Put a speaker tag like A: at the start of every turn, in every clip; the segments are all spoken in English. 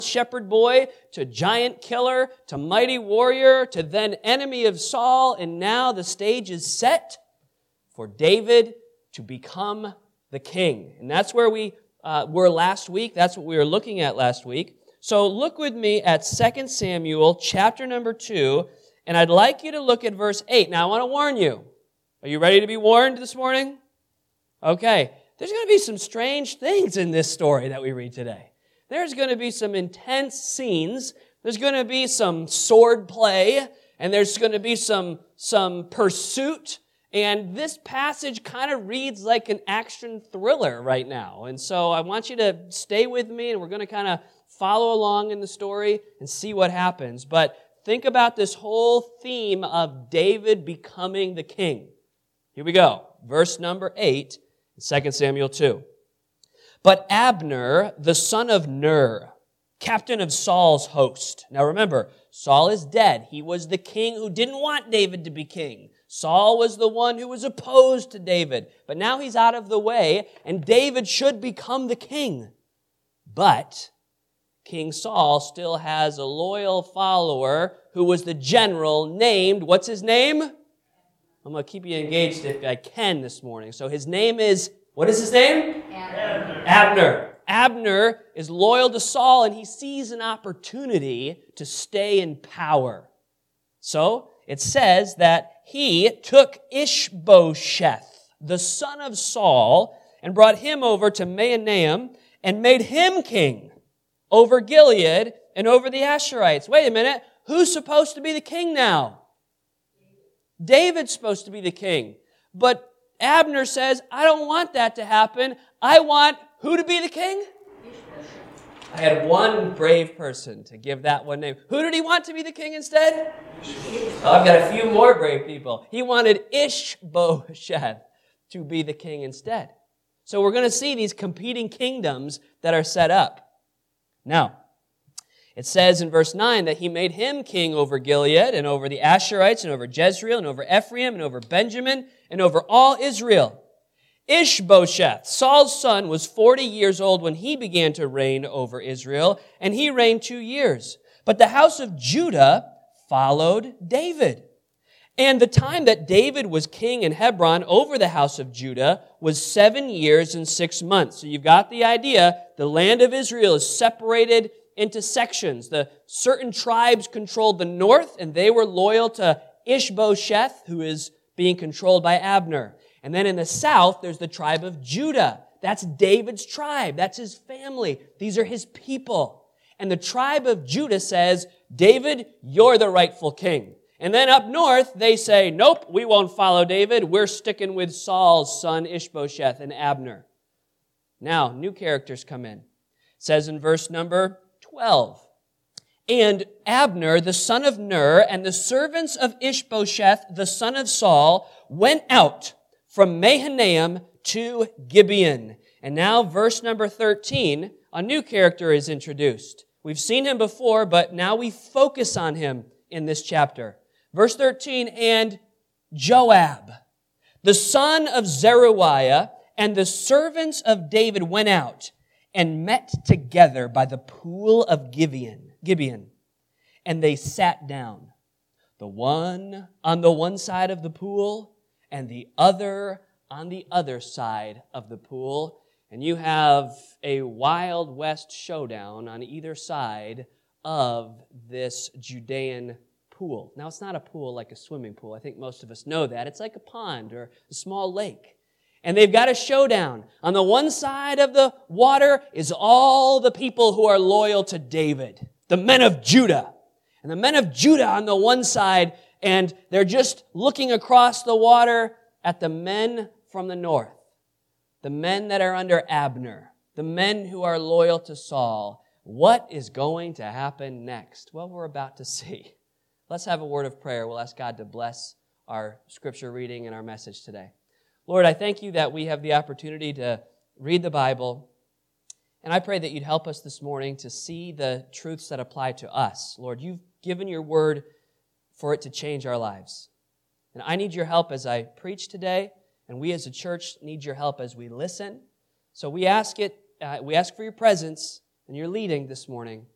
A: shepherd boy to giant killer to mighty warrior to then enemy of Saul, and now the stage is set for David to become the king. And that's where we were last week. That's what we were looking at last week. So look with me at 2 Samuel chapter number 2, and I'd like you to look at verse 8. Now I want to warn you. Are you ready to be warned this morning? Okay. There's going to be some strange things in this story that we read today. There's going to be some intense scenes. There's going to be some sword play, and there's going to be some pursuit. And this passage kind of reads like an action thriller right now. And so I want you to stay with me, and we're going to kind of follow along in the story and see what happens. But think about this whole theme of David becoming the king. Here we go. Verse number 8, 2 Samuel 2. But Abner, the son of Ner, captain of Saul's host. Now remember, Saul is dead. He was the king who didn't want David to be king. Saul was the one who was opposed to David. But now he's out of the way, and David should become the king. But King Saul still has a loyal follower who was the general named, what's his name? I'm going to keep you engaged if I can this morning. So his name is, what is his name? Abner. Abner is loyal to Saul, and he sees an opportunity to stay in power. So it says that he took Ishbosheth, the son of Saul, and brought him over to Mahanaim and made him king over Gilead and over the Asherites. Wait a minute. Who's supposed to be the king now? David's supposed to be the king. But Abner says, I don't want that to happen. I want who to be the king? I had one brave person to give that one name. Who did he want to be the king instead? Oh, I've got a few more brave people. He wanted Ishbosheth to be the king instead. So we're going to see these competing kingdoms that are set up. Now, it says in verse 9 that he made him king over Gilead and over the Asherites and over Jezreel and over Ephraim and over Benjamin and over all Israel. Ishbosheth, Saul's son, was 40 years old when he began to reign over Israel, and he reigned 2 years. But the house of Judah followed David. And the time that David was king in Hebron over the house of Judah was 7 years and 6 months. So you've got the idea. The land of Israel is separated into sections. The certain tribes controlled the north, and they were loyal to Ishbosheth, who is being controlled by Abner. And then in the south, there's the tribe of Judah. That's David's tribe. That's his family. These are his people. And the tribe of Judah says, David, you're the rightful king. And then up north, they say, nope, we won't follow David. We're sticking with Saul's son Ishbosheth and Abner. Now, new characters come in. It says in verse number 12, and Abner, the son of Ner, and the servants of Ishbosheth, the son of Saul, went out from Mahanaim to Gibeon. And now verse number 13, a new character is introduced. We've seen him before, but now we focus on him in this chapter. Verse 13, and Joab, the son of Zeruiah, and the servants of David went out and met together by the pool of Gibeon. And they sat down, the one on the one side of the pool and the other on the other side of the pool. And you have a Wild West showdown on either side of this Judean pool. Now, it's not a pool like a swimming pool. I think most of us know that. It's like a pond or a small lake. And they've got a showdown. On the one side of the water is all the people who are loyal to David, the men of Judah. And the men of Judah on the one side, and they're just looking across the water at the men from the north, the men that are under Abner, the men who are loyal to Saul. What is going to happen next? Well, we're about to see. Let's have a word of prayer. We'll ask God to bless our scripture reading and our message today. Lord, I thank you that we have the opportunity to read the Bible, and I pray that you'd help us this morning to see the truths that apply to us. Lord, you've given your word for it to change our lives. And I need your help as I preach today, and we as a church need your help as we listen. So we ask for your presence and your leading this morning.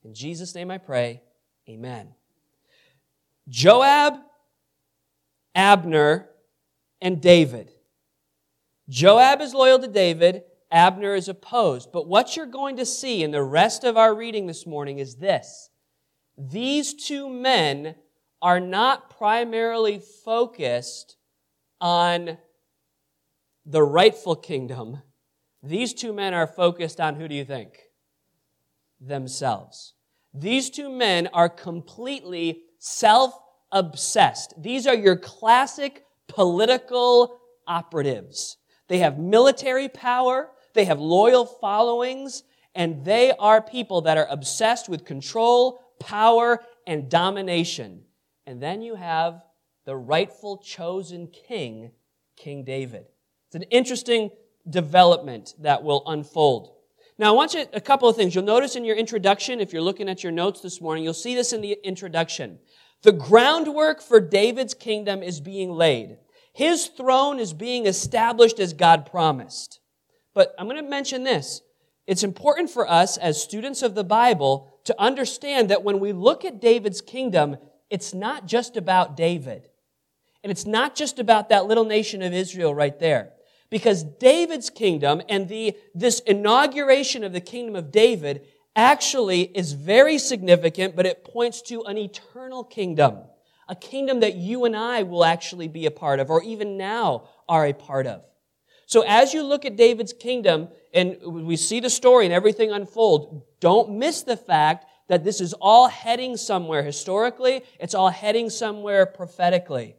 A: In Jesus' name I pray, amen. Joab, Abner, and David. Joab is loyal to David. Abner is opposed. But what you're going to see in the rest of our reading this morning is this. These two men are not primarily focused on the rightful kingdom. These two men are focused on, who do you think? Themselves. These two men are completely self-obsessed. These are your classic political operatives. They have military power, they have loyal followings, and they are people that are obsessed with control, power, and domination. And then you have the rightful chosen king, King David. It's an interesting development that will unfold. Now, I want you a couple of things. You'll notice in your introduction, if you're looking at your notes this morning, you'll see this in the introduction. The groundwork for David's kingdom is being laid. His throne is being established as God promised. But I'm going to mention this. It's important for us as students of the Bible to understand that when we look at David's kingdom, it's not just about David. And it's not just about that little nation of Israel right there. Because David's kingdom and this inauguration of the kingdom of David actually is very significant, but it points to an eternal kingdom. A kingdom that you and I will actually be a part of, or even now are a part of. So as you look at David's kingdom, and we see the story and everything unfold, don't miss the fact that this is all heading somewhere historically. It's all heading somewhere prophetically.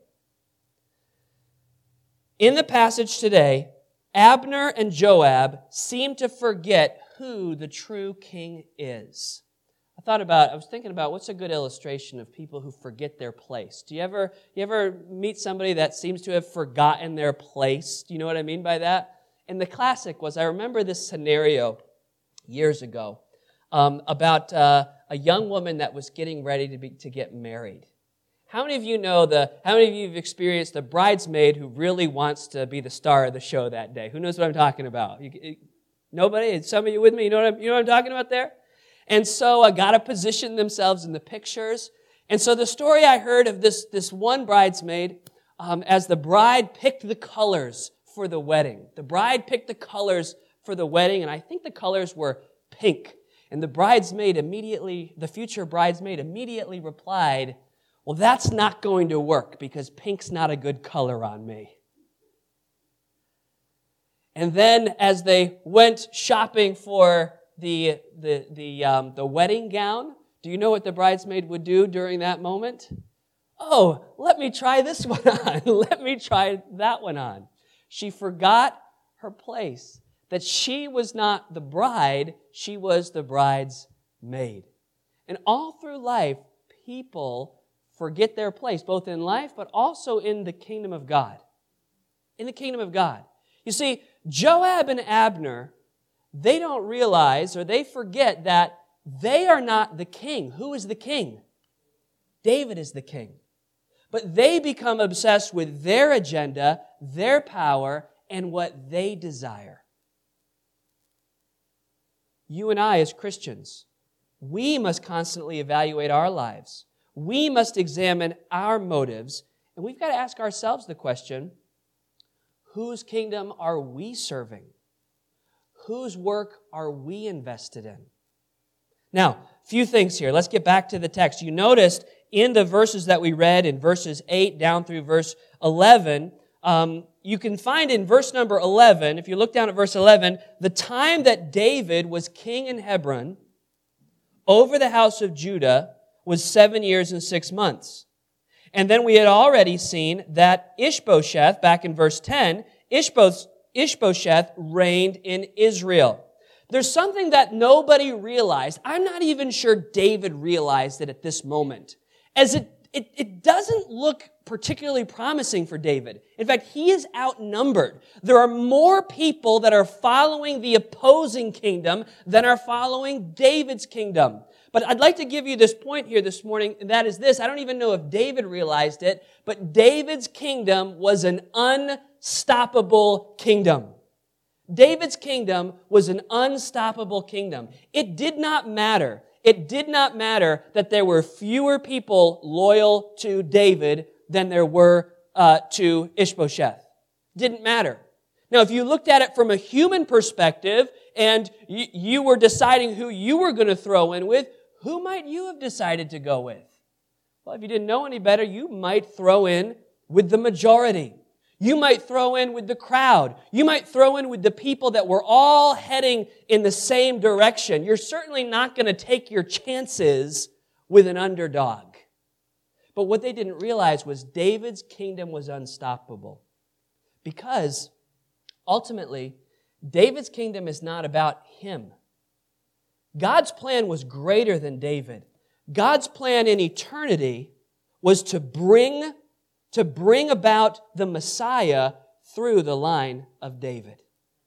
A: In the passage today, Abner and Joab seem to forget who the true king is. I was thinking about what's a good illustration of people who forget their place. Do you ever meet somebody that seems to have forgotten their place? Do you know what I mean by that? And the classic was, I remember this scenario years ago about a young woman that was getting ready to get married. How many of you have experienced the bridesmaid who really wants to be the star of the show that day? Who knows what I'm talking about? Nobody? Some of you with me? You know what I'm talking about there? And so I got to position themselves in the pictures. And so the story I heard of this one bridesmaid, as the bride picked the colors for the wedding. The bride picked the colors for the wedding, and I think the colors were pink. And the future bridesmaid immediately replied, well, that's not going to work because pink's not a good color on me. And then as they went shopping for the wedding gown, do you know what the bridesmaid would do during that moment? Oh, let me try this one on. Let me try that one on. She forgot her place, that she was not the bride, she was the bride's maid. And all through life, people forget their place, both in life, but also in the kingdom of God. In the kingdom of God. You see, Joab and Abner, they don't realize, or they forget that they are not the king. Who is the king? David is the king. But they become obsessed with their agenda, their power, and what they desire. You and I, as Christians, we must constantly evaluate our lives. We must examine our motives, and we've got to ask ourselves the question, whose kingdom are we serving? Whose work are we invested in? Now, a few things here. Let's get back to the text. You noticed in the verses that we read, in verses 8 down through verse 11, you can find in verse number 11, if you look down at verse 11, the time that David was king in Hebron over the house of Judah was 7 years and 6 months. And then we had already seen that Ishbosheth, back in verse 10, Ishbosheth reigned in Israel. There's something that nobody realized. I'm not even sure David realized it at this moment. As it doesn't look particularly promising for David. In fact, he is outnumbered. There are more people that are following the opposing kingdom than are following David's kingdom. But I'd like to give you this point here this morning, and that is this. I don't even know if David realized it, but David's kingdom was an unstoppable kingdom. David's kingdom was an unstoppable kingdom. It did not matter It did not matter that there were fewer people loyal to David than there were to Ishbosheth. Didn't matter. Now, if you looked at it from a human perspective and you were deciding who you were going to throw in with, who might you have decided to go with? Well, if you didn't know any better, you might throw in with the majority. You might throw in with the crowd. You might throw in with the people that were all heading in the same direction. You're certainly not going to take your chances with an underdog. But what they didn't realize was David's kingdom was unstoppable. Because ultimately, David's kingdom is not about him. God's plan was greater than David. God's plan in eternity was to bring about the Messiah through the line of David.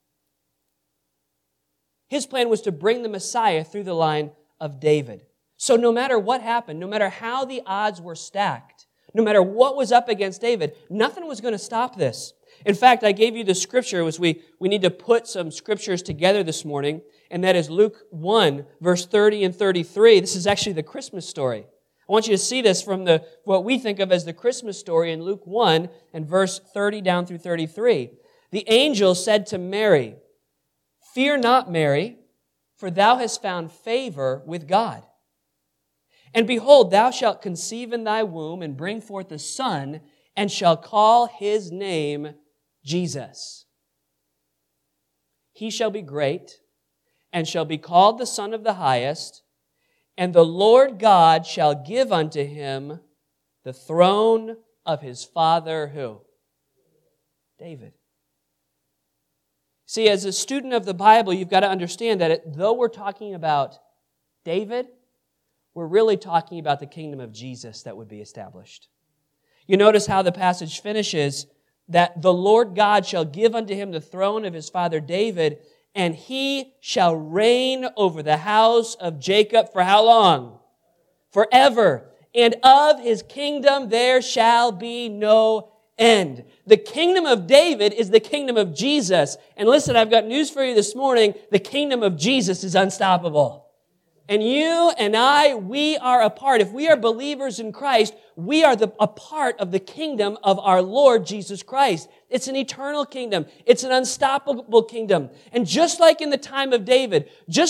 A: His plan was to bring the Messiah through the line of David. So no matter what happened, no matter how the odds were stacked, no matter what was up against David, nothing was going to stop this. In fact, I gave you the scripture as we need to put some scriptures together this morning, and that is Luke 1, verse 30 and 33. This is actually the Christmas story. I want you to see this from what we think of as the Christmas story in Luke 1 and verse 30 down through 33. The angel said to Mary, "Fear not, Mary, for thou hast found favor with God. And behold, thou shalt conceive in thy womb and bring forth a son, and shall call his name Jesus. He shall be great, and shall be called the Son of the Highest, and the Lord God shall give unto him the throne of his father," who? David. See, as a student of the Bible, you've got to understand that though we're talking about David, we're really talking about the kingdom of Jesus that would be established. You notice how the passage finishes, that the Lord God shall give unto him the throne of his father David, and he shall reign over the house of Jacob for how long? Forever. And of his kingdom there shall be no end. The kingdom of David is the kingdom of Jesus. And listen, I've got news for you this morning. The kingdom of Jesus is unstoppable. And you and I, we are a part. If we are believers in Christ, we are a part of the kingdom of our Lord Jesus Christ. It's an eternal kingdom. It's an unstoppable kingdom. And just like in the time of David,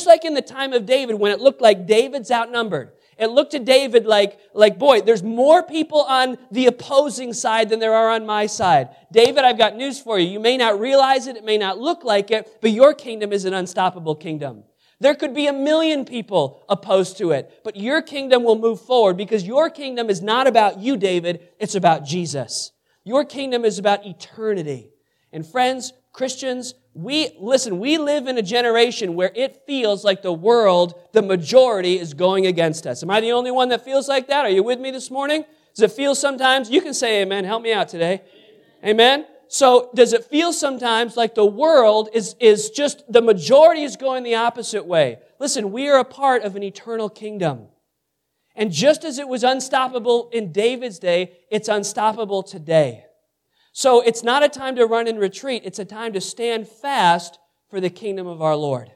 A: when it looked like David's outnumbered, it looked to David like, boy, there's more people on the opposing side than there are on my side. David, I've got news for you. You may not realize it. It may not look like it, but your kingdom is an unstoppable kingdom. There could be 1 million people opposed to it, but your kingdom will move forward because your kingdom is not about you, David. It's about Jesus. Your kingdom is about eternity. And friends, Christians, we live in a generation where it feels like the world, the majority, is going against us. Am I the only one that feels like that? Are you with me this morning? Does it feel sometimes? You can say amen. Help me out today. Amen? So does it feel sometimes like the world is just, the majority is going the opposite way? Listen, we are a part of an eternal kingdom. And just as it was unstoppable in David's day, it's unstoppable today. So it's not a time to run and retreat. It's a time to stand fast for the kingdom of our Lord.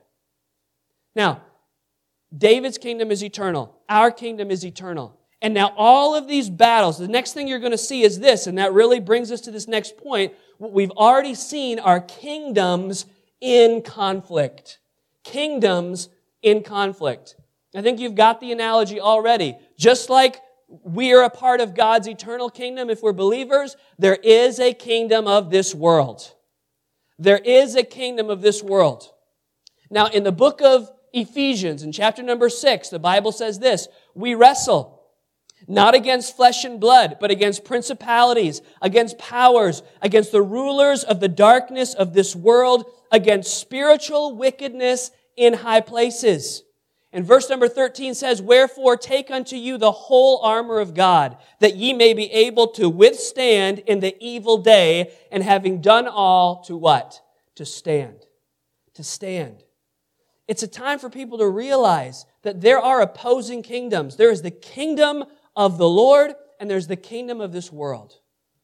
A: Now, David's kingdom is eternal. Our kingdom is eternal. And now all of these battles, the next thing you're going to see is this, and that really brings us to this next point. What we've already seen are kingdoms in conflict. Kingdoms in conflict. I think you've got the analogy already. Just like we are a part of God's eternal kingdom, if we're believers, there is a kingdom of this world. There is a kingdom of this world. Now, in the book of Ephesians, in chapter number 6, the Bible says this: we wrestle not against flesh and blood, but against principalities, against powers, against the rulers of the darkness of this world, against spiritual wickedness in high places. And verse number 13 says, "Wherefore take unto you the whole armor of God, that ye may be able to withstand in the evil day, and having done all," to what? To stand. To stand. It's a time for people to realize that there are opposing kingdoms. There is the kingdom of the Lord, and there's the kingdom of this world.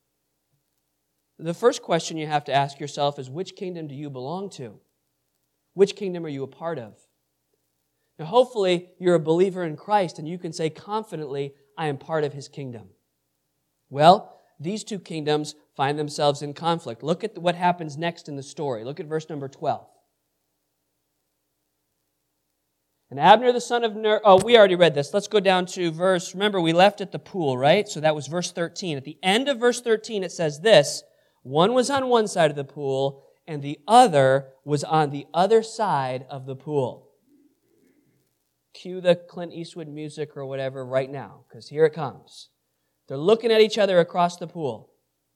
A: The first question you have to ask yourself is, which kingdom do you belong to? Which kingdom are you a part of? Now, hopefully, you're a believer in Christ and you can say confidently, I am part of His kingdom. Well, these two kingdoms find themselves in conflict. Look at what happens next in the story. Look at verse number 12. And Abner the son of Ner... Oh, we already read this. Let's go down to verse... Remember, we left at the pool, right? So that was verse 13. At the end of verse 13, it says this, one was on one side of the pool, and the other was on the other side of the pool. Cue the Clint Eastwood music or whatever right now, because here it comes. They're looking at each other across the pool.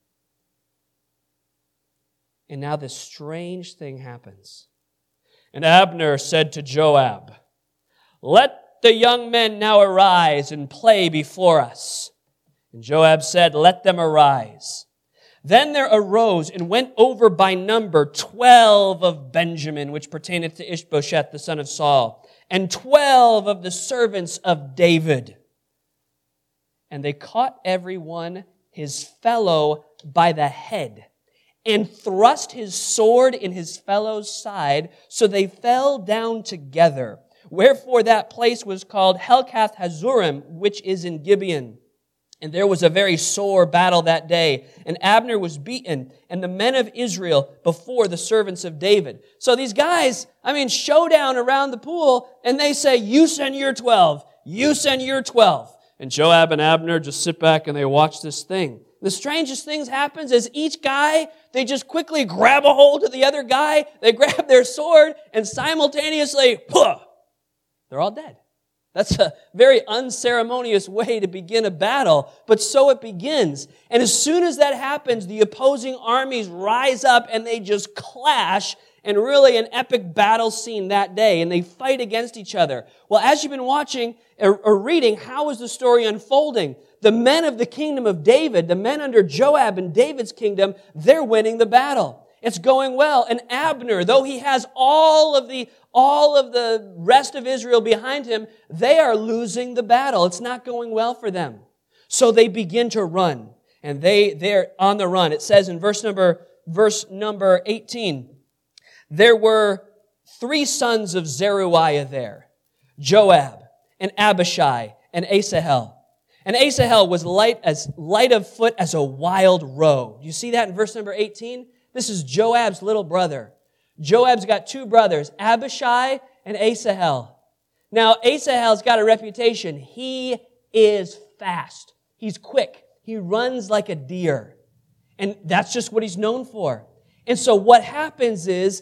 A: And now this strange thing happens. And Abner said to Joab, let the young men now arise and play before us. And Joab said, let them arise. Then there arose and went over by number 12 of Benjamin, which pertaineth to Ishbosheth, the son of Saul, and 12 of the servants of David. And they caught every one his fellow by the head, and thrust his sword in his fellow's side, so they fell down together. Wherefore that place was called Helkath Hazurim, which is in Gibeon. And there was a very sore battle that day, and Abner was beaten, and the men of Israel before the servants of David. So these guys, showdown around the pool, and they say, you send your 12, you send your 12. And Joab and Abner just sit back and they watch this thing. The strangest things happens is each guy, they just quickly grab a hold of the other guy, they grab their sword, and simultaneously, they're all dead. That's a very unceremonious way to begin a battle, but so it begins. And as soon as that happens, the opposing armies rise up and they just clash, and really an epic battle scene that day, and they fight against each other. Well, as you've been watching or reading, how is the story unfolding? The men of the kingdom of David, the men under Joab and David's kingdom, they're winning the battle. It's going well. And Abner, though he has all of the rest of Israel behind him, they are losing the battle. It's not going well for them. So they begin to run. And they're on the run. It says in verse number 18, there were 3 sons of Zeruiah there, Joab and Abishai and Asahel. And Asahel was light of foot as a wild roe. You see that in verse number 18? This is Joab's little brother. Joab's got 2 brothers, Abishai and Asahel. Now, Asahel's got a reputation. He is fast. He's quick. He runs like a deer. And that's just what he's known for. And so what happens is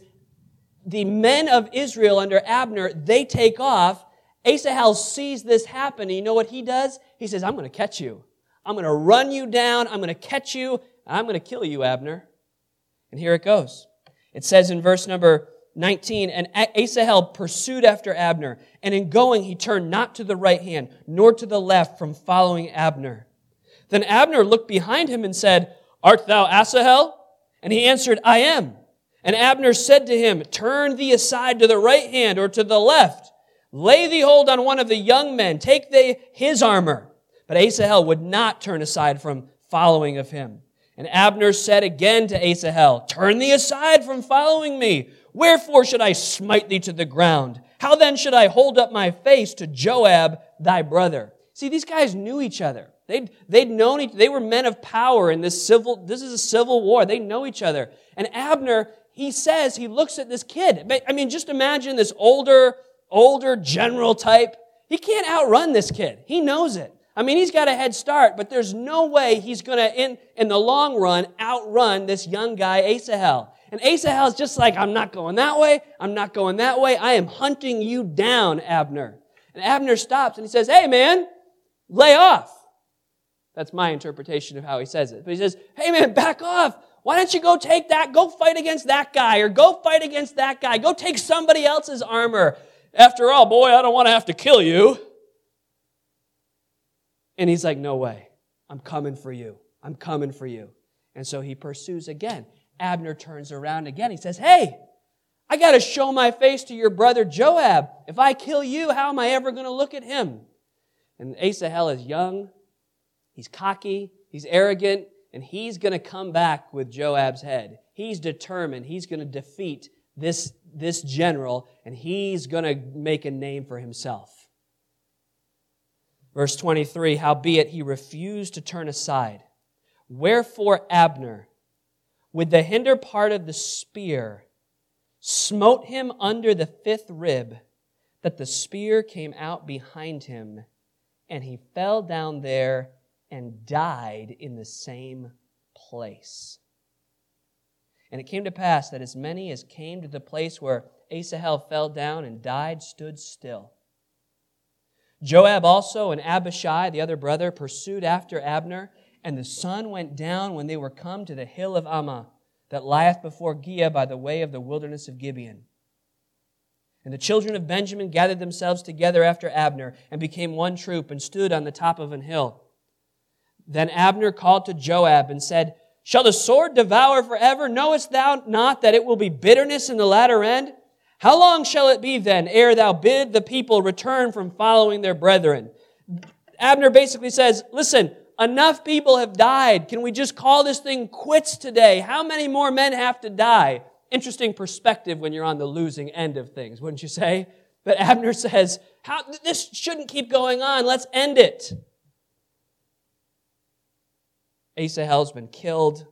A: the men of Israel under Abner, they take off. Asahel sees this happen. And you know what he does? He says, I'm going to catch you. I'm going to run you down. I'm going to catch you. I'm going to kill you, Abner. And here it goes. It says in verse number 19, and Asahel pursued after Abner, and in going he turned not to the right hand, nor to the left from following Abner. Then Abner looked behind him and said, Art thou Asahel? And he answered, I am. And Abner said to him, Turn thee aside to the right hand or to the left. Lay thee hold on one of the young men. Take thee his armor. But Asahel would not turn aside from following of him. And Abner said again to Asahel, Turn thee aside from following me. Wherefore should I smite thee to the ground? How then should I hold up my face to Joab thy brother? See, these guys knew each other. They'd known they were men of power in this is a civil war. They know each other. And Abner, he looks at this kid. Just imagine this older general type. He can't outrun this kid. He knows it. He's got a head start, but there's no way he's going to, in the long run, outrun this young guy, Asahel. And Asahel's just like, I'm not going that way. I'm not going that way. I am hunting you down, Abner. And Abner stops and he says, Hey, man, lay off. That's my interpretation of how he says it. But he says, Hey, man, back off. Why don't you go take that? Go fight against that guy, or go fight against that guy. Go take somebody else's armor. After all, boy, I don't want to have to kill you. And he's like, no way. I'm coming for you. I'm coming for you. And so he pursues again. Abner turns around again. He says, Hey, I got to show my face to your brother Joab. If I kill you, how am I ever going to look at him? And Asahel is young. He's cocky. He's arrogant. And he's going to come back with Joab's head. He's determined. He's going to defeat this general, and he's going to make a name for himself. Verse 23, howbeit he refused to turn aside. Wherefore Abner, with the hinder part of the spear, smote him under the 5th rib, that the spear came out behind him, and he fell down there and died in the same place. And it came to pass that as many as came to the place where Asahel fell down and died stood still. Joab also and Abishai, the other brother, pursued after Abner, and the sun went down when they were come to the hill of Ammah, that lieth before Giah by the way of the wilderness of Gibeon. And the children of Benjamin gathered themselves together after Abner, and became one troop, and stood on the top of an hill. Then Abner called to Joab and said, Shall the sword devour forever? Knowest thou not that it will be bitterness in the latter end? How long shall it be then, ere thou bid the people return from following their brethren? Abner basically says, listen, enough people have died. Can we just call this thing quits today? How many more men have to die? Interesting perspective when you're on the losing end of things, wouldn't you say? But Abner says, this shouldn't keep going on. Let's end it. Asahel's been killed.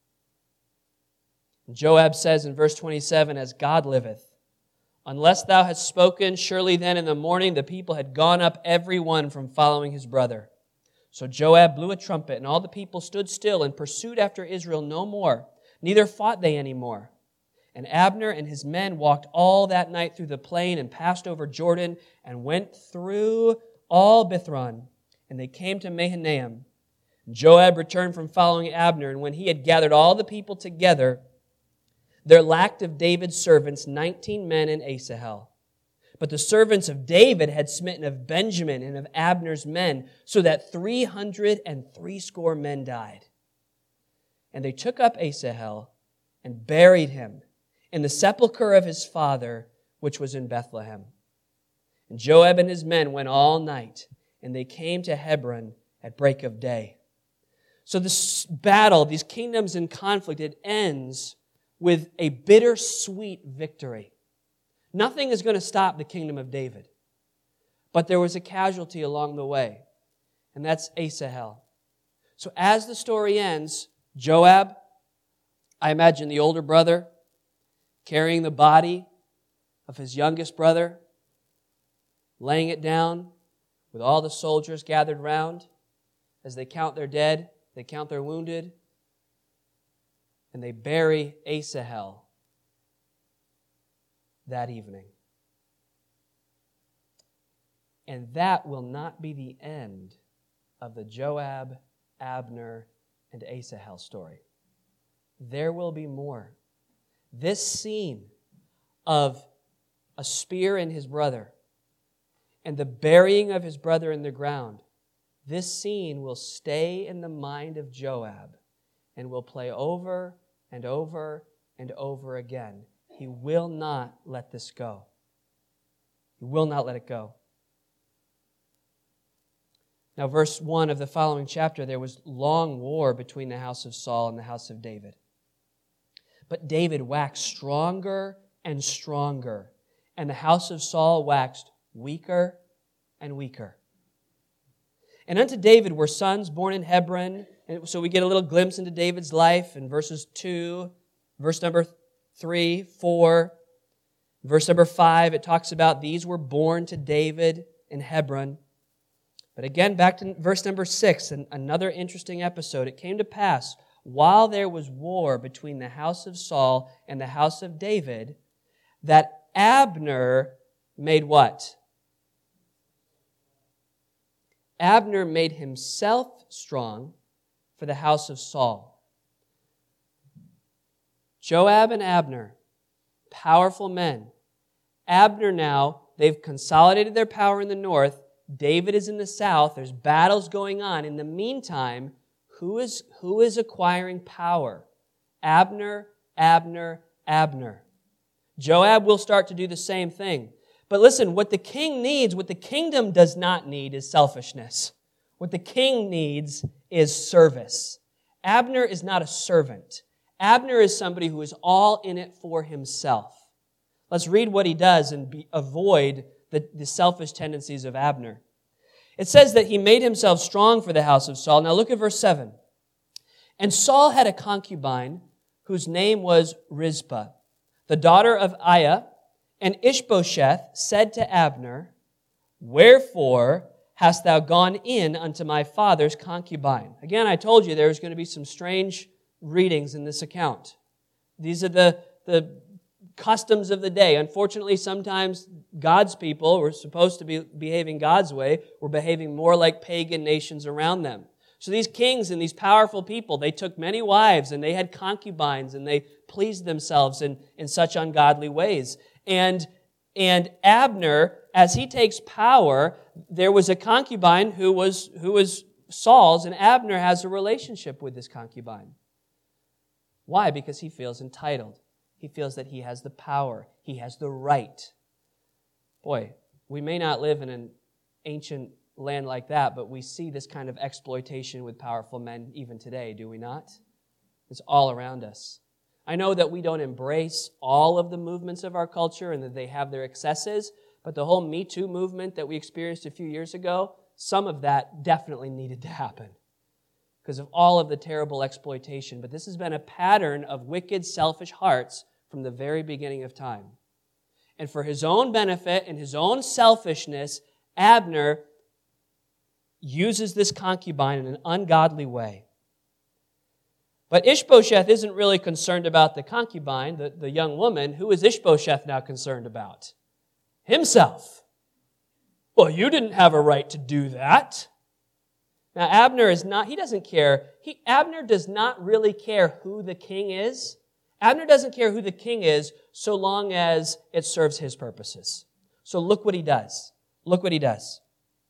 A: Joab says in verse 27, As God liveth, unless thou hadst spoken, surely then in the morning the people had gone up every one from following his brother. So Joab blew a trumpet, and all the people stood still and pursued after Israel no more, neither fought they any more. And Abner and his men walked all that night through the plain and passed over Jordan and went through all Bithron, and they came to Mahanaim. Joab returned from following Abner, and when he had gathered all the people together, there lacked of David's servants 19 men in Asahel. But the servants of David had smitten of Benjamin and of Abner's men, so that 360 men died. And they took up Asahel and buried him in the sepulchre of his father, which was in Bethlehem. And Joab and his men went all night, and they came to Hebron at break of day. So this battle, these kingdoms in conflict, it ends with a bittersweet victory. Nothing is going to stop the kingdom of David. But there was a casualty along the way, and that's Asahel. So as the story ends, Joab, I imagine the older brother, carrying the body of his youngest brother, laying it down with all the soldiers gathered round as they count their dead, they count their wounded, and they bury Asahel that evening. And that will not be the end of the Joab, Abner, and Asahel story. There will be more. This scene of a spear in his brother and the burying of his brother in the ground, this scene will stay in the mind of Joab and will play over and over and over again. He will not let this go. He will not let it go. Now, verse 1 of the following chapter, there was long war between the house of Saul and the house of David. But David waxed stronger and stronger, and the house of Saul waxed weaker and weaker. And unto David were sons born in Hebron. And so we get a little glimpse into David's life in verses 2, verse number 3, 4. Verse number 5, it talks about these were born to David in Hebron. But again, back to verse number 6, and another interesting episode. It came to pass, while there was war between the house of Saul and the house of David, that Abner made what? Abner made himself strong for the house of Saul. Joab and Abner, powerful men. Abner now, they've consolidated their power in the north. David is in the south. There's battles going on. In the meantime, who is acquiring power? Abner, Abner, Abner. Joab will start to do the same thing. But listen, what the king needs, what the kingdom does not need is selfishness. What the king needs is service. Abner is not a servant. Abner is somebody who is all in it for himself. Let's read what he does and avoid the selfish tendencies of Abner. It says that he made himself strong for the house of Saul. Now look at verse 7. And Saul had a concubine whose name was Rizpah, the daughter of Aiah, and Ishbosheth said to Abner, Wherefore hast thou gone in unto my father's concubine? Again, I told you there was going to be some strange readings in this account. These are the customs of the day. Unfortunately, sometimes God's people were supposed to be behaving God's way, were behaving more like pagan nations around them. So these kings and these powerful people, they took many wives and they had concubines and they pleased themselves in such ungodly ways. And Abner, as he takes power, there was a concubine who was Saul's, and Abner has a relationship with this concubine. Why? Because he feels entitled. He feels that he has the power. He has the right. Boy, we may not live in an ancient land like that, but we see this kind of exploitation with powerful men even today, do we not? It's all around us. I know that we don't embrace all of the movements of our culture and that they have their excesses, but the whole Me Too movement that we experienced a few years ago, some of that definitely needed to happen because of all of the terrible exploitation. But this has been a pattern of wicked, selfish hearts from the very beginning of time. And for his own benefit and his own selfishness, Abner uses this concubine in an ungodly way. But Ishbosheth isn't really concerned about the concubine, the young woman. Who is Ishbosheth now concerned about? Himself. Well, you didn't have a right to do that. Now, Abner is not, he doesn't care. Abner does not really care who the king is. Abner doesn't care who the king is so long as it serves his purposes. So look what he does. Look what he does.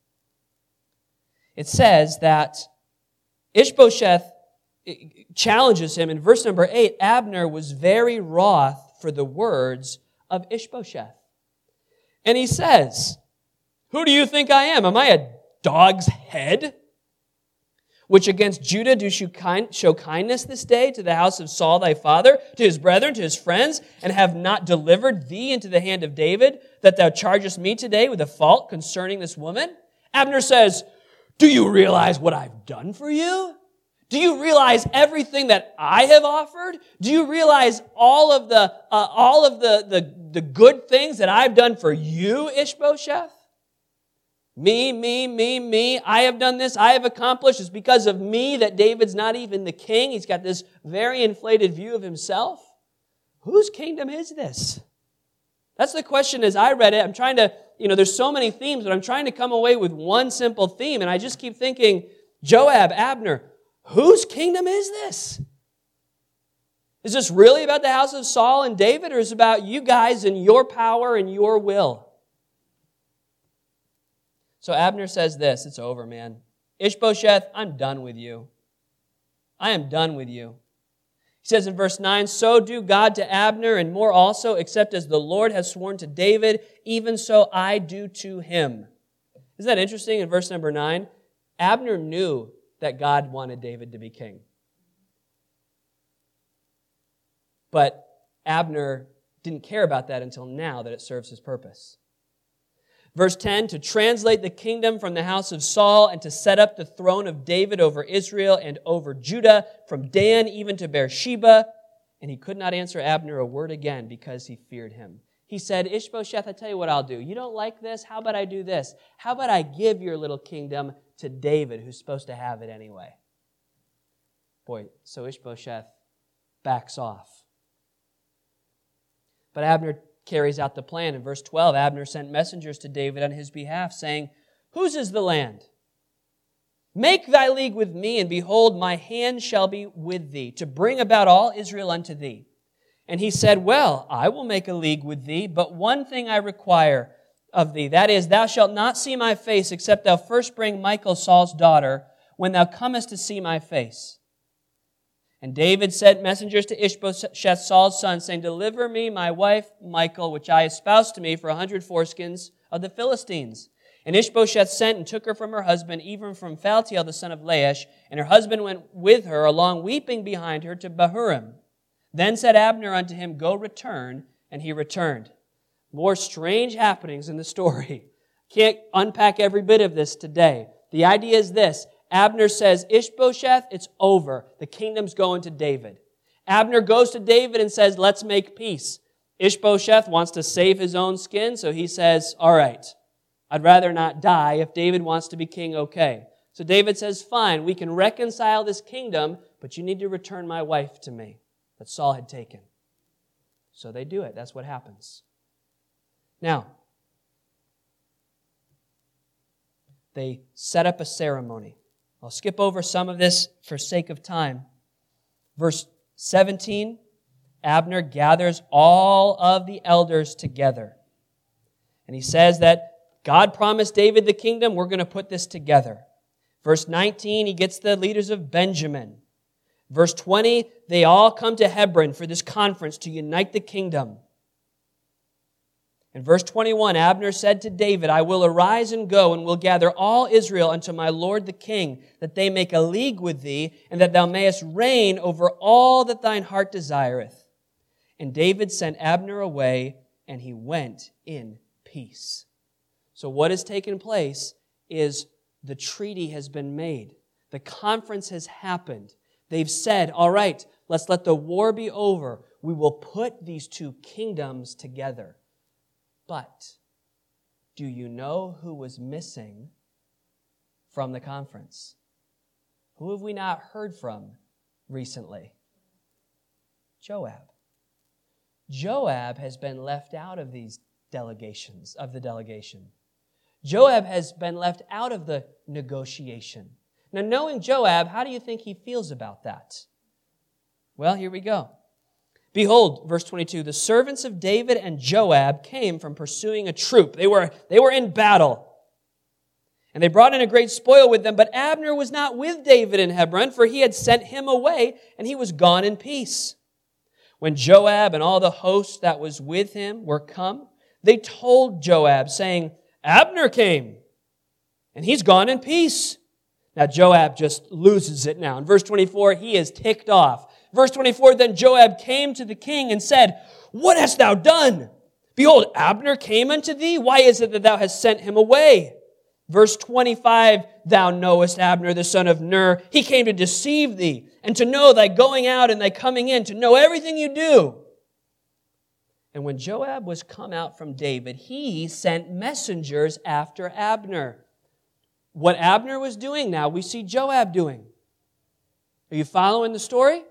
A: It says that Ishbosheth challenges him. In verse number 8, Abner was very wroth for the words of Ishbosheth. And he says, Who do you think I am? Am I a dog's head? Which against Judah do show kindness this day to the house of Saul thy father, to his brethren, to his friends, and have not delivered thee into the hand of David, that thou chargest me today with a fault concerning this woman? Abner says, Do you realize what I've done for you? Do you realize everything that I have offered? Do you realize all of the good things that I've done for you, Ishbosheth? Me. I have done this. I have accomplished. It's because of me that David's not even the king. He's got this very inflated view of himself. Whose kingdom is this? That's the question as I read it. I'm trying to, there's so many themes, but I'm trying to come away with one simple theme. And I just keep thinking, Joab, Abner, whose kingdom is this? Is this really about the house of Saul and David, or is it about you guys and your power and your will? So Abner says this, it's over, man. Ishbosheth, I'm done with you. I am done with you. He says in verse 9, So do God to Abner, and more also, except as the Lord has sworn to David, even so I do to him. Isn't that interesting? In verse number 9, Abner knew that God wanted David to be king. But Abner didn't care about that until now that it serves his purpose. Verse 10, to translate the kingdom from the house of Saul and to set up the throne of David over Israel and over Judah from Dan even to Beersheba. And he could not answer Abner a word again because he feared him. He said, Ishbosheth, I tell you what I'll do. You don't like this? How about I do this? How about I give your little kingdom to David, who's supposed to have it anyway? Boy, so Ishbosheth backs off. But Abner carries out the plan. In verse 12, Abner sent messengers to David on his behalf, saying, Whose is the land? Make thy league with me, and behold, my hand shall be with thee, to bring about all Israel unto thee. And he said, Well, I will make a league with thee, but one thing I require of thee, that is, thou shalt not see my face, except thou first bring Michal, Saul's daughter, when thou comest to see my face. And David sent messengers to Ishbosheth, Saul's son, saying, Deliver me my wife Michal, which I espoused to me for 100 foreskins of the Philistines. And Ishbosheth sent and took her from her husband, even from Phaltiel the son of Laish. And her husband went with her, along weeping behind her, to Bahurim. Then said Abner unto him, Go return. And he returned. More strange happenings in the story. Can't unpack every bit of this today. The idea is this. Abner says, Ishbosheth, it's over. The kingdom's going to David. Abner goes to David and says, let's make peace. Ishbosheth wants to save his own skin, so he says, all right, I'd rather not die. If David wants to be king, okay. So David says, fine, we can reconcile this kingdom, but you need to return my wife to me that Saul had taken. So they do it. That's what happens. Now, they set up a ceremony. I'll skip over some of this for sake of time. Verse 17, Abner gathers all of the elders together. And he says that God promised David the kingdom. We're going to put this together. Verse 19, he gets the leaders of Benjamin. Verse 20, they all come to Hebron for this conference to unite the kingdom. In verse 21, Abner said to David, I will arise and go, and will gather all Israel unto my lord the king, that they make a league with thee, and that thou mayest reign over all that thine heart desireth. And David sent Abner away, and he went in peace. So what has taken place is the treaty has been made. The conference has happened. They've said, all right, let's let the war be over. We will put these two kingdoms together. But do you know who was missing from the conference? Who have we not heard from recently? Joab. Joab has been left out of these delegations, of the delegation. Joab has been left out of the negotiation. Now, knowing Joab, how do you think he feels about that? Well, here we go. Behold, verse 22, the servants of David and Joab came from pursuing a troop. They were in battle. And they brought in a great spoil with them, but Abner was not with David in Hebron, for he had sent him away, and he was gone in peace. When Joab and all the host that was with him were come, they told Joab, saying, Abner came, and he's gone in peace. Now Joab just loses it now. In verse 24, he is ticked off. Verse 24, then Joab came to the king and said, What hast thou done? Behold, Abner came unto thee. Why is it that thou hast sent him away? Verse 25, thou knowest Abner, the son of Ner. He came to deceive thee, and to know thy going out and thy coming in, to know everything you do. And when Joab was come out from David, he sent messengers after Abner. What Abner was doing now, we see Joab doing. Are you following the story?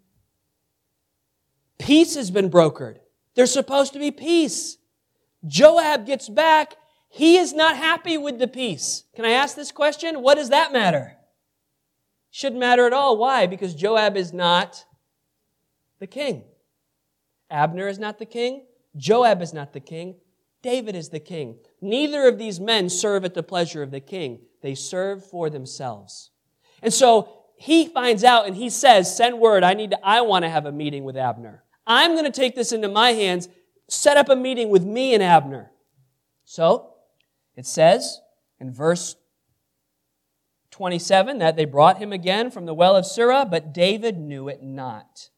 A: Peace has been brokered. There's supposed to be peace. Joab gets back. He is not happy with the peace. Can I ask this question? What does that matter? Shouldn't matter at all. Why? Because Joab is not the king. Abner is not the king. Joab is not the king. David is the king. Neither of these men serve at the pleasure of the king. They serve for themselves. And so he finds out and he says, send word, I want to have a meeting with Abner. I'm going to take this into my hands, set up a meeting with me and Abner. So, it says in verse 27 that they brought him again from the well of Sirah, but David knew it not.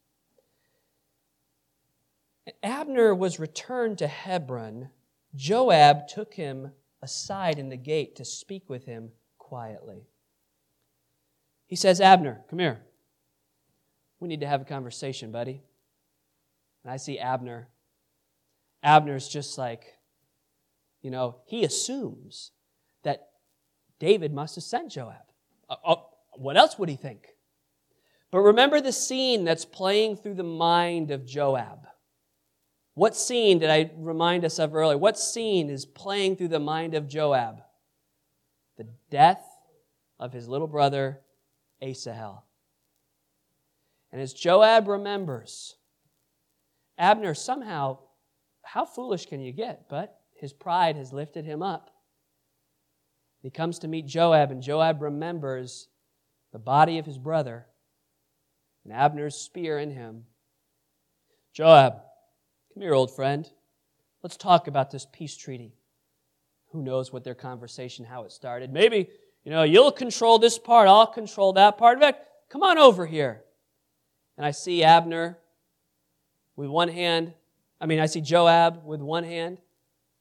A: Abner was returned to Hebron. Joab took him aside in the gate to speak with him quietly. He says, Abner, come here. We need to have a conversation, buddy. And I see Abner. Abner's just like, he assumes that David must have sent Joab. What else would he think? But remember the scene that's playing through the mind of Joab. What scene did I remind us of earlier? What scene is playing through the mind of Joab? The death of his little brother, Asahel. And as Joab remembers, Abner somehow, how foolish can you get? But his pride has lifted him up. He comes to meet Joab, and Joab remembers the body of his brother and Abner's spear in him. Joab, come here, old friend. Let's talk about this peace treaty. Who knows what their conversation, how it started. Maybe, you'll control this part, I'll control that part. In fact, come on over here. And I see Joab with one hand,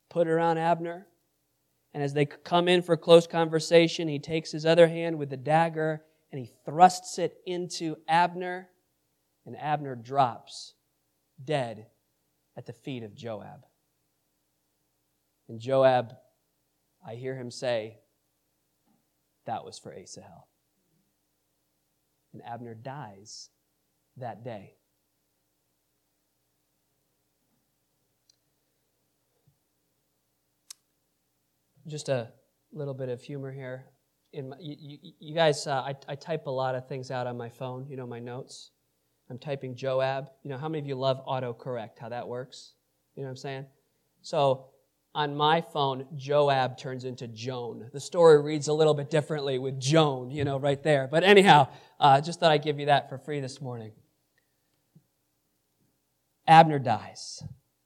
A: put it on Abner. And as they come in for close conversation, he takes his other hand with the dagger and he thrusts it into Abner. And Abner drops dead at the feet of Joab. And Joab, I hear him say, that was for Asahel. And Abner dies that day. Just a little bit of humor here. You guys, I type a lot of things out on my phone, my notes. I'm typing Joab. How many of you love autocorrect, how that works? You know what I'm saying? So on my phone, Joab turns into Joan. The story reads a little bit differently with Joan, right there. But anyhow, just thought I'd give you that for free this morning. Abner dies.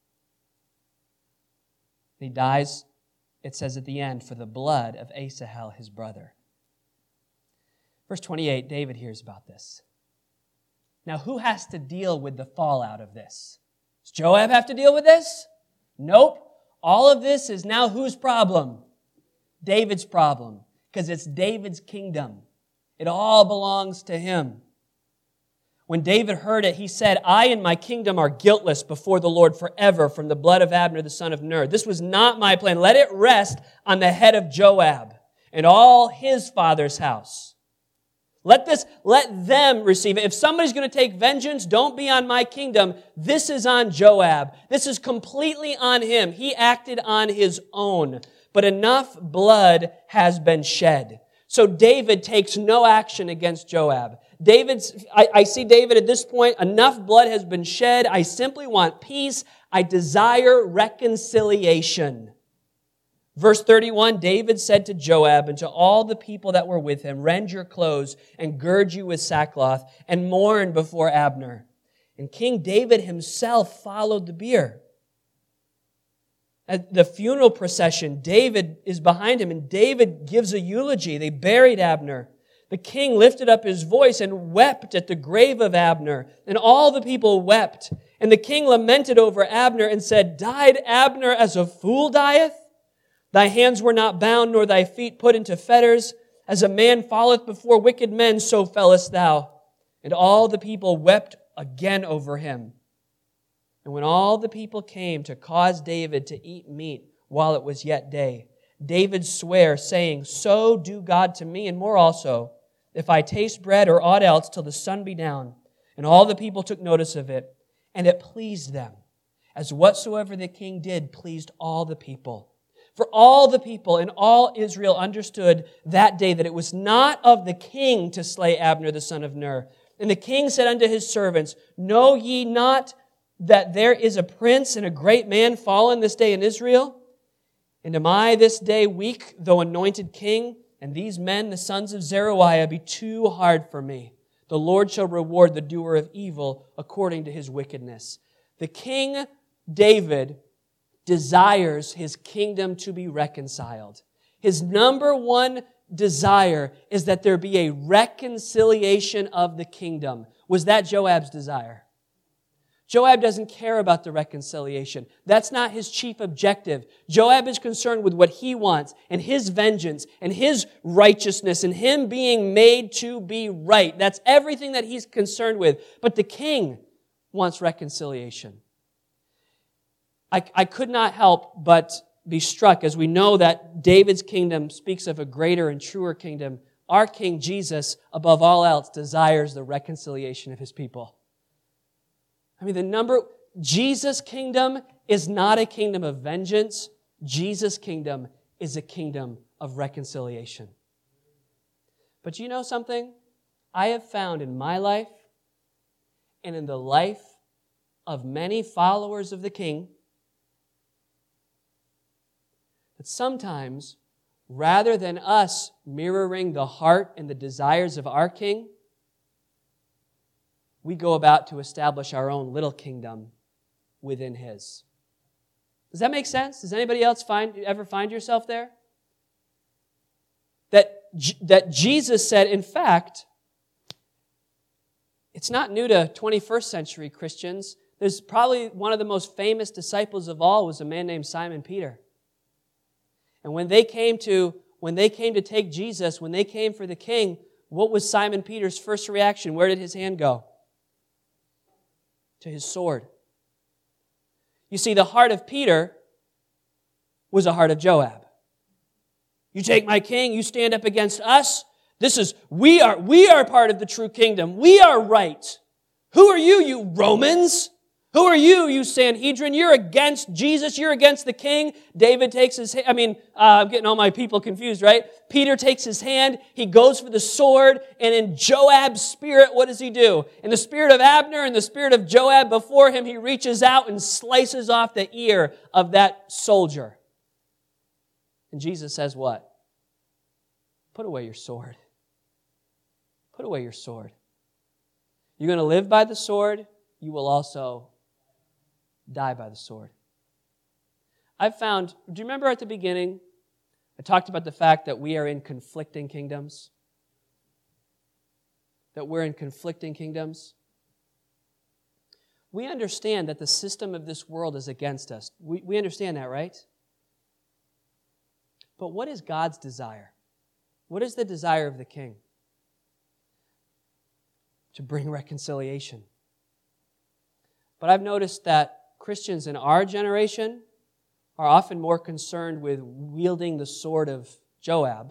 A: He dies, it says at the end, for the blood of Asahel, his brother. Verse 28, David hears about this. Now, who has to deal with the fallout of this? Does Joab have to deal with this? Nope. All of this is now whose problem? David's problem. Because it's David's kingdom. It all belongs to him. When David heard it, he said, I and my kingdom are guiltless before the Lord forever from the blood of Abner, the son of Ner. This was not my plan. Let it rest on the head of Joab and all his father's house. Let them receive it. If somebody's going to take vengeance, don't be on my kingdom. This is on Joab. This is completely on him. He acted on his own. But enough blood has been shed. So David takes no action against Joab. I see David at this point, enough blood has been shed. I simply want peace. I desire reconciliation. Verse 31, David said to Joab and to all the people that were with him, rend your clothes and gird you with sackcloth and mourn before Abner. And King David himself followed the bier. At the funeral procession, David is behind him and David gives a eulogy. They buried Abner. The king lifted up his voice and wept at the grave of Abner. And all the people wept. And the king lamented over Abner and said, died Abner as a fool dieth? Thy hands were not bound, nor thy feet put into fetters. As a man falleth before wicked men, so fellest thou. And all the people wept again over him. And when all the people came to cause David to eat meat while it was yet day, David sware, saying, so do God to me, and more also, if I taste bread or aught else till the sun be down. And all the people took notice of it, and it pleased them, as whatsoever the king did pleased all the people. For all the people in all Israel understood that day that it was not of the king to slay Abner the son of Ner. And the king said unto his servants, know ye not that there is a prince and a great man fallen this day in Israel? And am I this day weak, though anointed king? And these men, the sons of Zeruiah, be too hard for me. The Lord shall reward the doer of evil according to his wickedness. The king David desires his kingdom to be reconciled. His number one desire is that there be a reconciliation of the kingdom. Was that Joab's desire? Joab doesn't care about the reconciliation. That's not his chief objective. Joab is concerned with what he wants and his vengeance and his righteousness and him being made to be right. That's everything that he's concerned with. But the king wants reconciliation. I could not help but be struck as we know that David's kingdom speaks of a greater and truer kingdom. Our King Jesus, above all else, desires the reconciliation of his people. I mean, Jesus' kingdom is not a kingdom of vengeance. Jesus' kingdom is a kingdom of reconciliation. But you know something? I have found in my life and in the life of many followers of the King that sometimes, rather than us mirroring the heart and the desires of our King, we go about to establish our own little kingdom within His. Does that make sense? Does anybody else ever find yourself there? That Jesus said, in fact, it's not new to 21st century Christians. There's probably one of the most famous disciples of all was a man named Simon Peter. And when they came to take Jesus, when they came for the king, what was Simon Peter's first reaction? Where did his hand go? To his sword. You see, the heart of Peter was a heart of Joab. You take my king, you stand up against us. We are part of the true kingdom. We are right. Who are you, you Romans? Who are you, you Sanhedrin? You're against Jesus. You're against the king. David takes his hand. I'm getting all my people confused, right? Peter takes his hand. He goes for the sword. And in Joab's spirit, what does he do? In the spirit of Abner and the spirit of Joab before him, he reaches out and slices off the ear of that soldier. And Jesus says what? Put away your sword. Put away your sword. You're going to live by the sword. You will also die by the sword. Do you remember at the beginning, I talked about the fact that we are in conflicting kingdoms? That we're in conflicting kingdoms? We understand that the system of this world is against us. We understand that, right? But what is God's desire? What is the desire of the king? To bring reconciliation. But I've noticed that Christians in our generation are often more concerned with wielding the sword of Joab.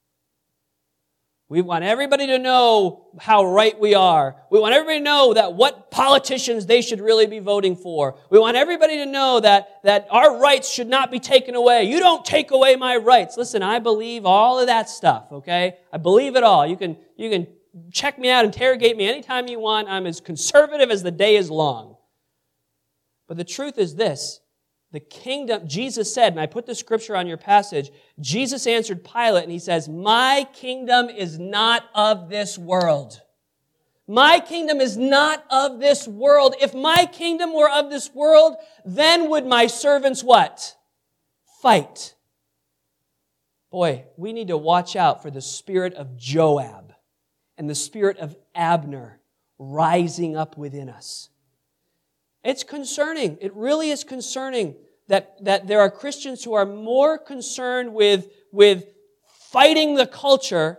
A: We want everybody to know how right we are. We want everybody to know that what politicians they should really be voting for. We want everybody to know that our rights should not be taken away. You don't take away my rights. Listen, I believe all of that stuff, okay? I believe it all. You can check me out, interrogate me anytime you want. I'm as conservative as the day is long. But the truth is this, the kingdom, Jesus said, and I put the scripture on your passage, Jesus answered Pilate and he says, my kingdom is not of this world. My kingdom is not of this world. If my kingdom were of this world, then would my servants what? Fight. Boy, we need to watch out for the spirit of Joab and the spirit of Abner rising up within us. It's concerning. It really is concerning that there are Christians who are more concerned with fighting the culture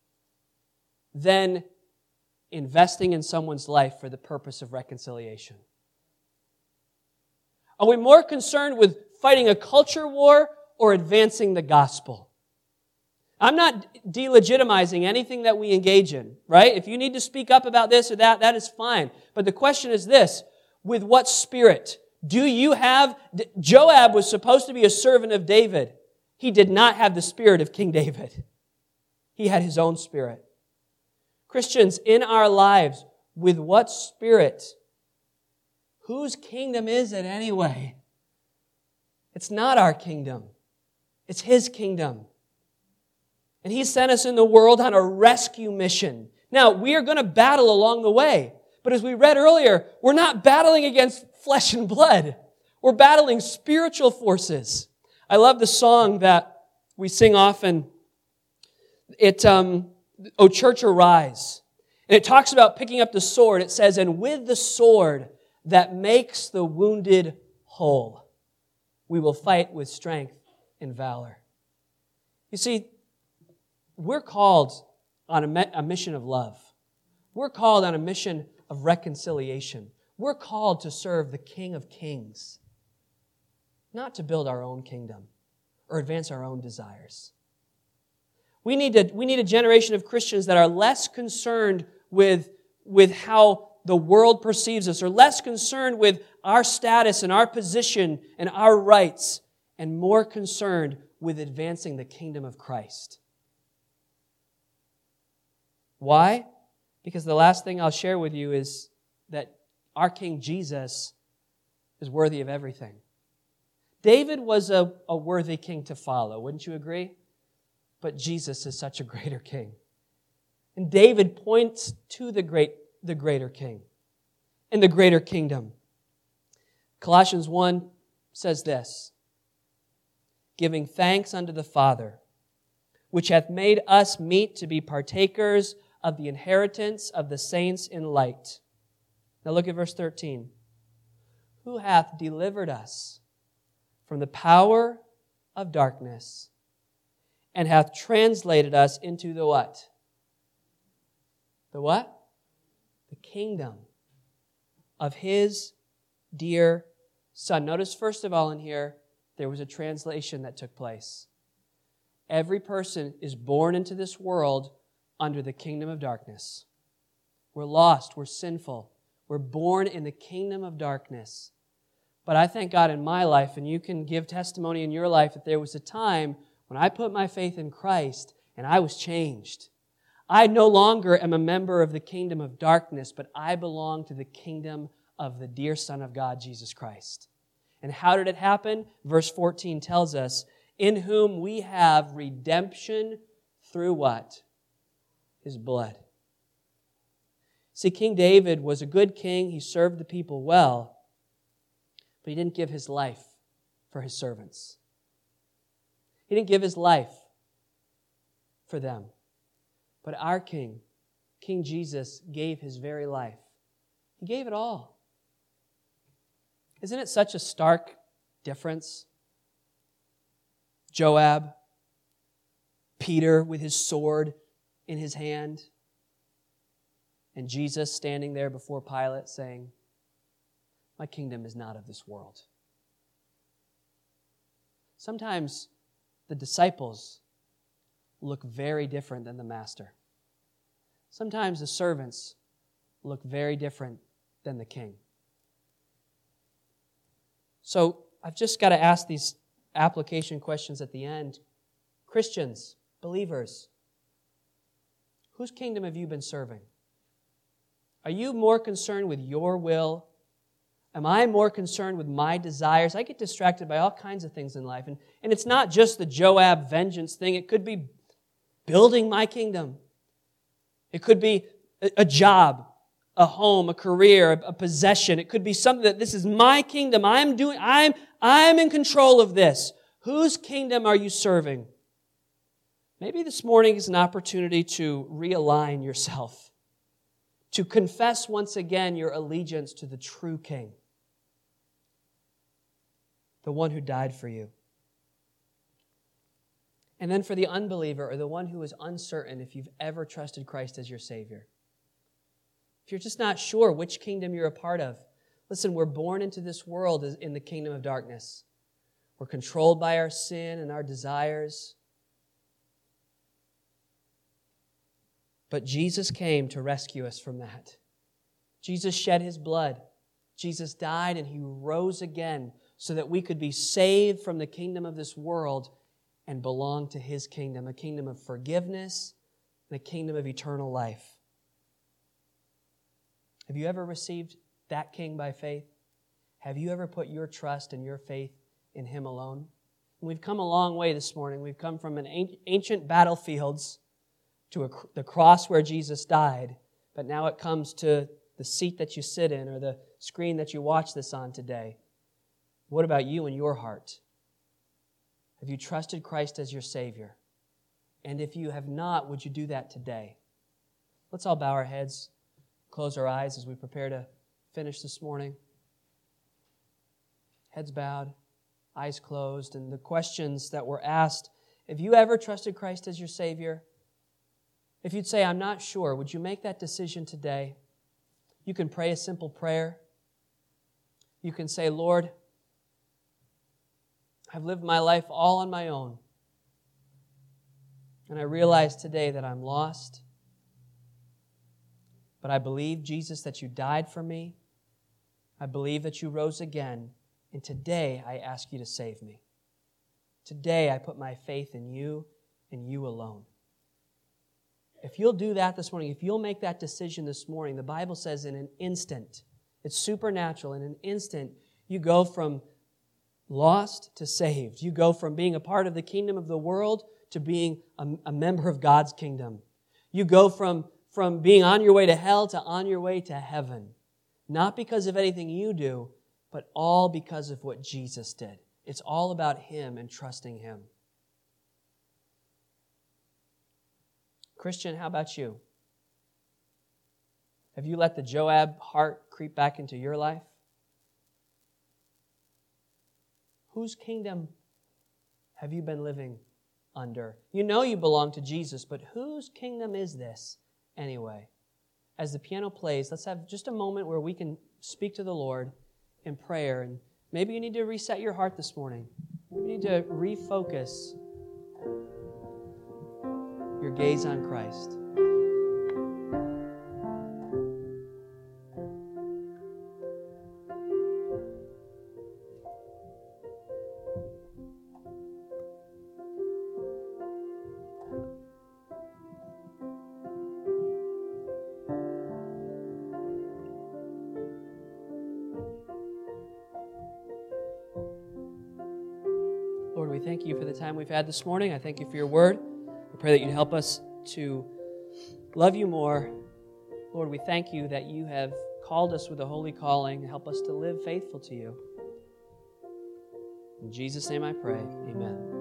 A: than investing in someone's life for the purpose of reconciliation. Are we more concerned with fighting a culture war or advancing the gospel? I'm not delegitimizing anything that we engage in, right? If you need to speak up about this or that, that is fine. But the question is this, with what spirit? Do you have... Joab was supposed to be a servant of David. He did not have the spirit of King David. He had his own spirit. Christians, in our lives, with what spirit? Whose kingdom is it anyway? It's not our kingdom. It's His kingdom. And He sent us in the world on a rescue mission. Now, we are going to battle along the way. But as we read earlier, we're not battling against flesh and blood. We're battling spiritual forces. I love the song that we sing often. O Church Arise. And it talks about picking up the sword. It says, and with the sword that makes the wounded whole, we will fight with strength and valor. You see, we're called on a mission of love. We're called on a mission of reconciliation. We're called to serve the King of Kings, not to build our own kingdom or advance our own desires. We need a generation of Christians that are less concerned with how the world perceives us, or less concerned with our status and our position and our rights, and more concerned with advancing the kingdom of Christ. Why? Because the last thing I'll share with you is that our King Jesus is worthy of everything. David was a worthy king to follow, wouldn't you agree? But Jesus is such a greater king. And David points to the greater king and the greater kingdom. Colossians 1 says this, giving thanks unto the Father, which hath made us meet to be partakers of the inheritance of the saints in light. Now look at verse 13. Who hath delivered us from the power of darkness and hath translated us into the what? The what? The kingdom of His dear Son. Notice first of all in here, there was a translation that took place. Every person is born into this world under the kingdom of darkness. We're lost, we're sinful, we're born in the kingdom of darkness. But I thank God in my life, and you can give testimony in your life, that there was a time when I put my faith in Christ and I was changed. I no longer am a member of the kingdom of darkness, but I belong to the kingdom of the dear Son of God, Jesus Christ. And how did it happen? Verse 14 tells us, in whom we have redemption through what? His blood. See, King David was a good king. He served the people well, but he didn't give his life for his servants. He didn't give his life for them. But our King, King Jesus, gave His very life. He gave it all. Isn't it such a stark difference? Joab, Peter with his sword in his hand, and Jesus standing there before Pilate saying, my kingdom is not of this world. Sometimes the disciples look very different than the master. Sometimes the servants look very different than the king. So I've just got to ask these application questions at the end. Christians, believers, whose kingdom have you been serving? Are you more concerned with your will? Am I more concerned with my desires? I get distracted by all kinds of things in life. And it's not just the Joab vengeance thing. It could be building my kingdom. It could be a job, a home, a career, a possession. It could be something that this is my kingdom. I'm in control of this. Whose kingdom are you serving? Maybe this morning is an opportunity to realign yourself, to confess once again your allegiance to the true King, the one who died for you. And then for the unbeliever or the one who is uncertain if you've ever trusted Christ as your Savior, if you're just not sure which kingdom you're a part of, listen, we're born into this world in the kingdom of darkness. We're controlled by our sin and our desires. But Jesus came to rescue us from that. Jesus shed His blood. Jesus died and He rose again so that we could be saved from the kingdom of this world and belong to His kingdom, a kingdom of forgiveness and a kingdom of eternal life. Have you ever received that King by faith? Have you ever put your trust and your faith in Him alone? And we've come a long way this morning. We've come from ancient battlefields to the cross where Jesus died, but now it comes to the seat that you sit in or the screen that you watch this on today. What about you and your heart? Have you trusted Christ as your Savior? And if you have not, would you do that today? Let's all bow our heads, close our eyes as we prepare to finish this morning. Heads bowed, eyes closed, and the questions that were asked, have you ever trusted Christ as your Savior? If you'd say, I'm not sure, would you make that decision today? You can pray a simple prayer. You can say, Lord, I've lived my life all on my own. And I realize today that I'm lost. But I believe, Jesus, that you died for me. I believe that you rose again. And today I ask you to save me. Today I put my faith in you and you alone. If you'll do that this morning, if you'll make that decision this morning, the Bible says in an instant, it's supernatural, in an instant, you go from lost to saved. You go from being a part of the kingdom of the world to being a member of God's kingdom. You go from being on your way to hell to on your way to heaven. Not because of anything you do, but all because of what Jesus did. It's all about Him and trusting Him. Christian, how about you? Have you let the Joab heart creep back into your life? Whose kingdom have you been living under. You know you belong to Jesus, but whose kingdom is this anyway? As the piano plays, let's have just a moment where we can speak to the Lord in prayer. And maybe you need to reset your heart this morning. You need to refocus your gaze on Christ. Lord, we thank you for the time we've had this morning. I thank you for your word. I pray that you'd help us to love you more. Lord, we thank you that you have called us with a holy calling. Help us to live faithful to you. In Jesus' name I pray. Amen.